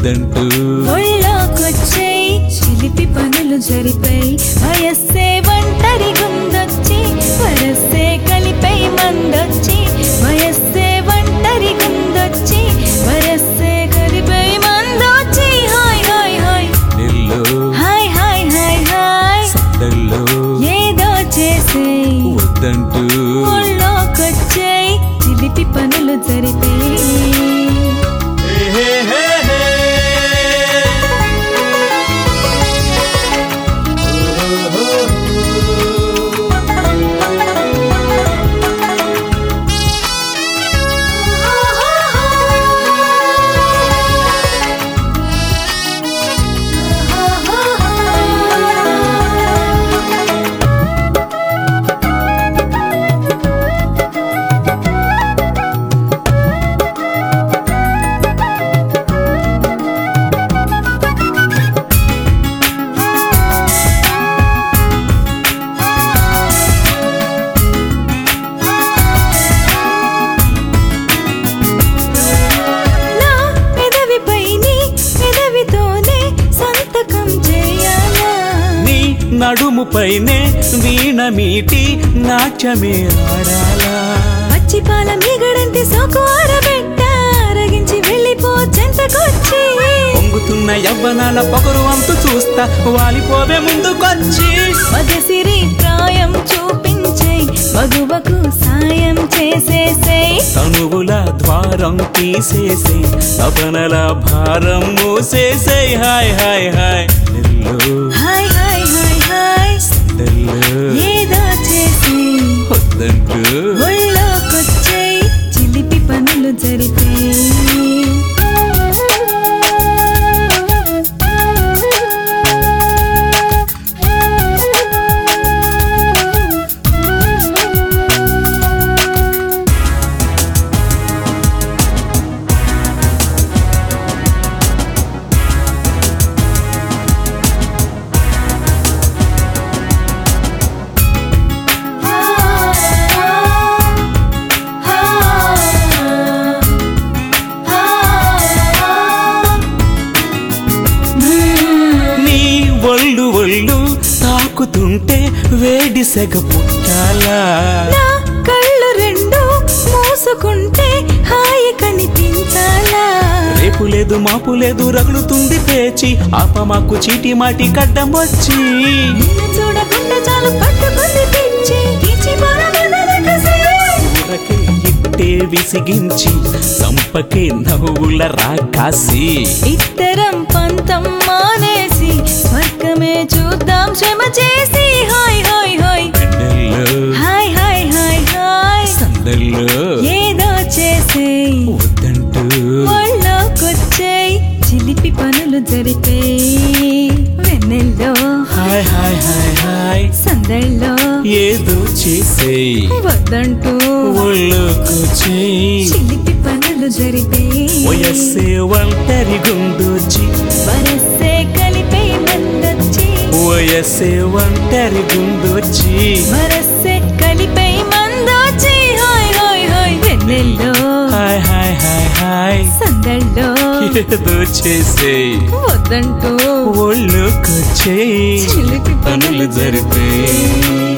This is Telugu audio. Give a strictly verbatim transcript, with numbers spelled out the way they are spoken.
వద్దంటూ ఒళ్ళోకొచ్చేయ్ చిలిపి పనులు జరిపై వయస్సే ఒంటరి గుందొచ్చి వరస్సే కలిపై మందొచ్చి వయస్సే ఒంటరి గుందొచ్చి వరస్సే కలిపై మందొచ్చి హాయ్ హాయ్ హాయ్ నెల్లో హాయ్ హాయ్ హాయ్ హాయ్ సందల్లో ఏదో చేసేయ్ వద్దంటూ ఒళ్ళోకొచ్చేయ్ చిలిపి పనులు జరిపై నడుము పైనే వీణ మీటి నాట్యమే ఆడాలా పచ్చిపాల మీగడంటి సోకు ఆరబెట్ట అరగించి వెళ్ళిపో చెంతకొచ్చి పొంగుతున్న యవ్వనాల పొగరు అంతు చూస్తా వాలిపోవే ముందుకొచ్చి మగసిరి ప్రాయం చూపించేయ్ మగువకు సాయం చేసేసేయ్ తనువుల ద్వారం తీసేసే తపనల భారం మూసేసేయ్ హాయ్ హాయ్ హాయ్ నెల్లో హాయ్ హాయ్ హాయ్ హాయ్ ఏదో చేసేయ్ వద్దంటూ ఒళ్ళోకొచ్చేయ్ చిలిపి పనులు జరిపేయ్ ఒళ్ళు ఒళ్ళు తాకుతుంటే వేడి సెగ పుట్టాలా నా కళ్ళు రెండు మూసుకుంటే హాయి కనిపించాలా రేపు లేదు మాపు లేదు రగులుతుంది పేచి ఆపమాకు చీటి మాటి కడ్డం వచ్చి నిన్ను చూడకుండా చాలు పట్టుకుంది పిచ్చి పిచ్చి ఊరకే ఇట్టే విసిగించి సంపకే నవ్వుల రాకాసి ఇద్దరం పంతం మానేసి స్వర్గమే చూద్దాం శ్రమ చేసి హాయ్ హాయ్ హాయ్ హాయ్ హాయ్ హాయ్ హాయ్ సందల్లో ఏదో చేసేయ్ వద్దంటూ ఒళ్ళోకొచ్చేయ్ చిలిపి పనులు జరిపేయ్ వెన్నెల్లో హాయ్ హాయ్ హాయ్ హాయ్ సందల్లో ఏదో చేసేయ్ వద్దంటూ ఒళ్ళోకొచ్చేయ్ చిలిపి పనులు జరిపేయ్ వయస్సే ఒంటరి గుండొచ్చి వరస్సే కలిపై మందొచ్చి వయస్సే ఒంటరి గుండొచ్చి వరస్సే కలిపై మందొచ్చి హాయ్ హాయ్ హాయ్ వెన్నెల్లో హాయ్ హాయ్ హాయ్ హాయ్ సందల్లో ఏదో చేసేయ్ వద్దంటూ ఒళ్ళోకొచ్చేయ్ చిలిపి పనులు జరిపేయ్